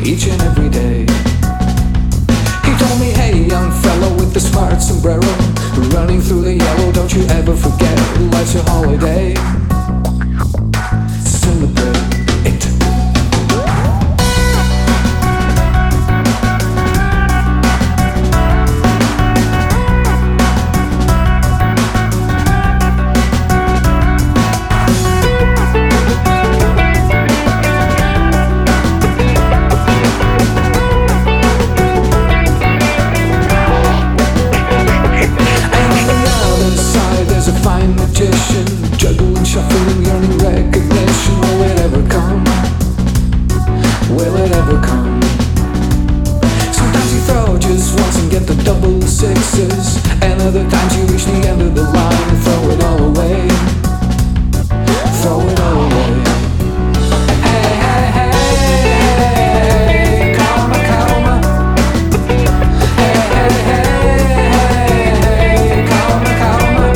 each and every day. He told me, hey young fellow with the smart sombrero, running through the yellow, don't you ever forget, life's a holiday. Celebrate it. Magician, juggling, shuffling, yearning recognition. Will it ever come? Will it ever come? Sometimes you throw just once and get the double sixes, and other times you reach the end of the line and throw it all away. Throw it all away. Hey, hey, hey, hey, karma, karma. Hey, hey, hey, karma, karma.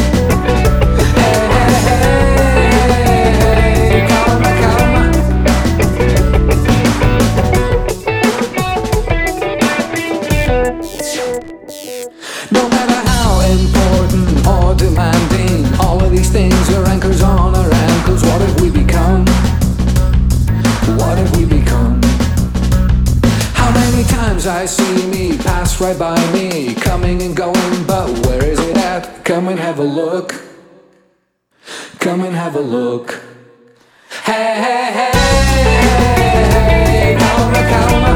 No matter how important or demanding, all of these things are anchors on our ankles. What have we become? What have we become? How many times I see me pass right by me, coming and going, but where is it at? Come and have a look. Come and have a look. Hey, hey, hey, hey, karma, karma.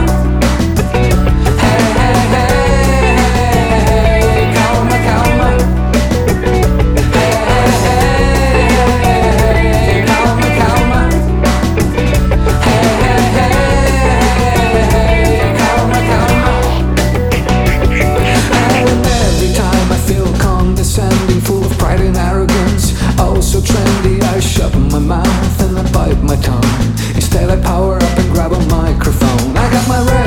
So trendy, I shut my mouth and I bite my tongue. Instead I power up and grab a microphone. I got my